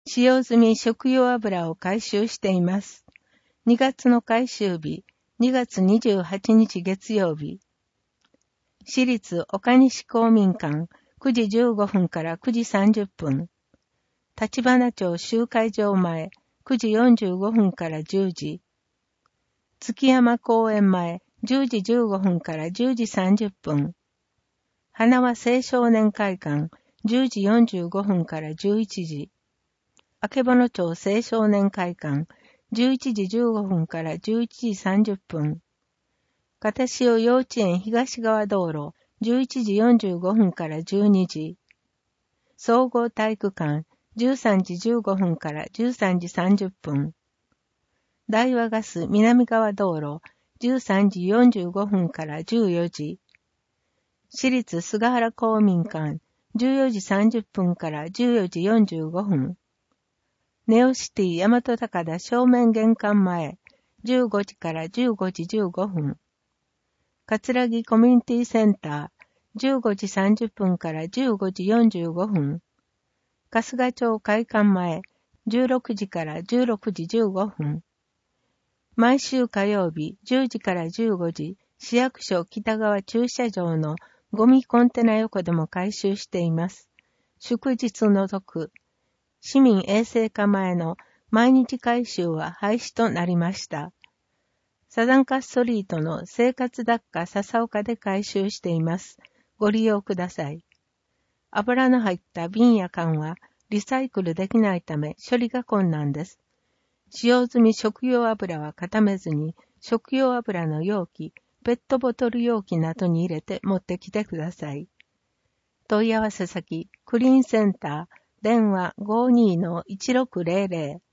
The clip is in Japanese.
使用済み食用油を回収しています。2月の回収日、2月28日月曜日。市立岡西公民館、9時15分から9時30分。立花町集会場前、9時45分から10時。月山公園前、10時15分から10時30分。花輪青少年会館、10時45分から11時。あけぼの町青少年会館、11時15分から11時30分。片潮幼稚園東側道路、11時45分から12時。総合体育館、13時15分から13時30分。大和ガス南側道路、13時45分から14時。市立菅原公民館、14時30分から14時45分。ネオシティ大和高田正面玄関前、15時から15時15分。葛城コミュニティセンター、15時30分から15時45分。春日町会館前、16時から16時15分。毎週火曜日、10時から15時、市役所北側駐車場のゴミコンテナ横でも回収しています。祝日除く。市民衛生課前の毎日回収は廃止となりました。サザンカストリートの生活雑貨笹岡で回収しています。ご利用ください。油の入った瓶や缶はリサイクルできないため処理が困難です。使用済み食用油は固めずに食用油の容器、ペットボトル容器などに入れて持ってきてください。問い合わせ先、クリーンセンター、電話 52-1600